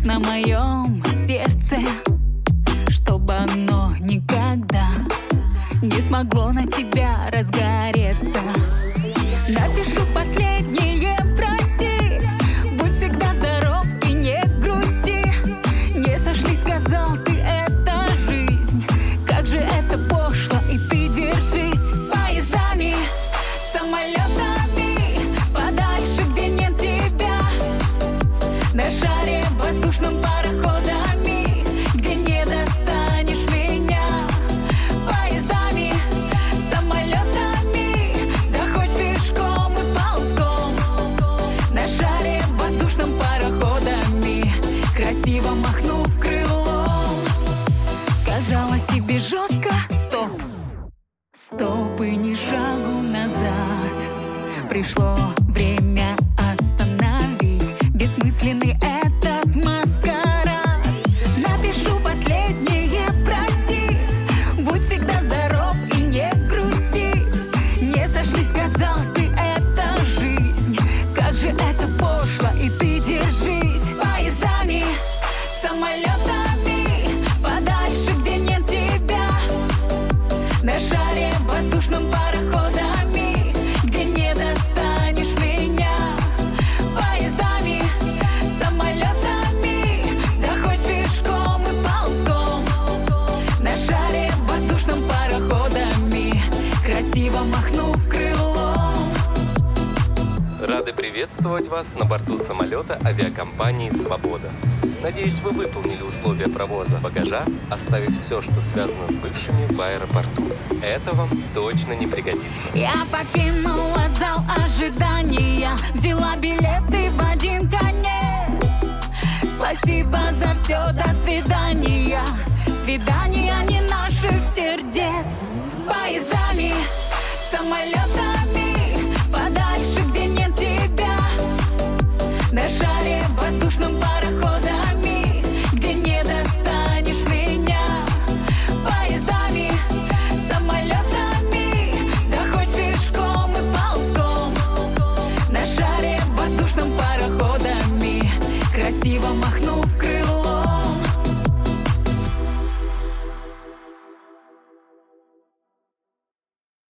на моем сердце, чтобы оно никогда не смогло на тебя разгореться. Напишу последнее прости, будь всегда здоров и не грусти. Не сошлись, сказал ты, это жизнь, как же это пошло, и ты держись. Поездами, самолетами, подальше, где нет тебя, на шаре воздушном пароходами, где не достанешь меня. Поездами, самолетами, да хоть пешком и ползком, на шаре воздушном пароходами, красиво махнув крылом. Сказала себе жестко: стоп, стоп и ни шагу назад. Пришло время остановить бессмысленный этот маскарад. Напишу последнее прости, будь всегда здоров и не грусти. Не сошлись, сказал ты, это жизнь, как же это пошло, и ты держись. Поездами, самолетами, подальше, где нет тебя, на шаре воздушном пароходами, где не достанешь меня. Поездами, самолетами, да хоть пешком и ползком, на шаре воздушном пароходами, красиво махнув крылом. Рады приветствовать вас на борту самолета авиакомпании «Свобода». Надеюсь, вы выполнили условия провоза багажа, оставив все, что связано с бывшими, в аэропорту. Это вам точно не пригодится. Я покинула зал ожидания, взяла билеты в один конец. Спасибо за все, до свидания. Свидания